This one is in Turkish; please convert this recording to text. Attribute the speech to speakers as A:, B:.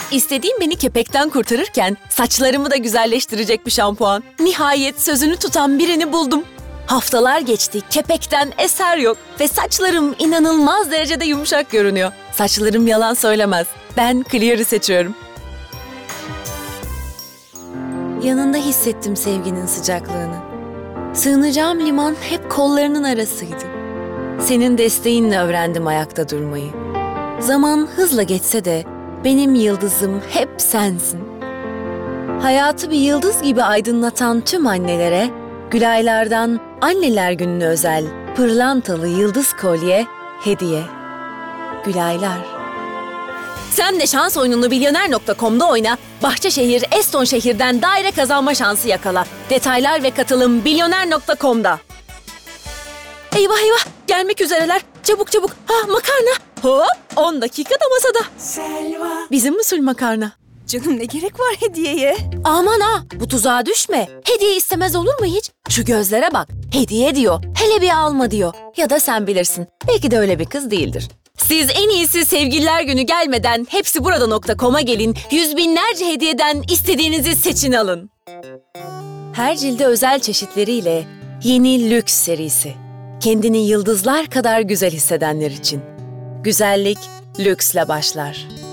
A: İstediğim beni kepekten kurtarırken saçlarımı da güzelleştirecek bir şampuan. Nihayet sözünü tutan birini buldum. Haftalar geçti, kepekten eser yok ve saçlarım inanılmaz derecede yumuşak görünüyor. Saçlarım yalan söylemez. Ben Clear'ı seçiyorum. Yanında hissettim sevginin sıcaklığını. Sığınacağım liman hep kollarının arasıydı. Senin desteğinle öğrendim ayakta durmayı. Zaman hızla geçse de benim yıldızım hep sensin. Hayatı bir yıldız gibi aydınlatan tüm annelere Gülaylar'dan Anneler Günü'ne özel pırlantalı yıldız kolye hediye. Gülaylar. Sen de şans oyununu Bilyoner.com'da oyna, Bahçeşehir, Estonşehir'den daire kazanma şansı yakala. Detaylar ve katılım Bilyoner.com'da. Eyvah eyvah, gelmek üzereler. Çabuk çabuk. Makarna. Hop, 10 dakikada masada.
B: Selva.
A: Bizim usul makarna.
B: Canım ne gerek var hediyeye?
A: Aman bu tuzağa düşme. Hediye istemez olur mu hiç? Şu gözlere bak. Hediye diyor. Hele bir alma diyor. Ya da sen bilirsin. Belki de öyle bir kız değildir. Siz en iyisi Sevgililer Günü gelmeden hepsiburada.com'a gelin. Yüz binlerce hediyeden istediğinizi seçin alın. Her cilde özel çeşitleriyle yeni lüks serisi. Kendini yıldızlar kadar güzel hissedenler için. Güzellik lüksle başlar.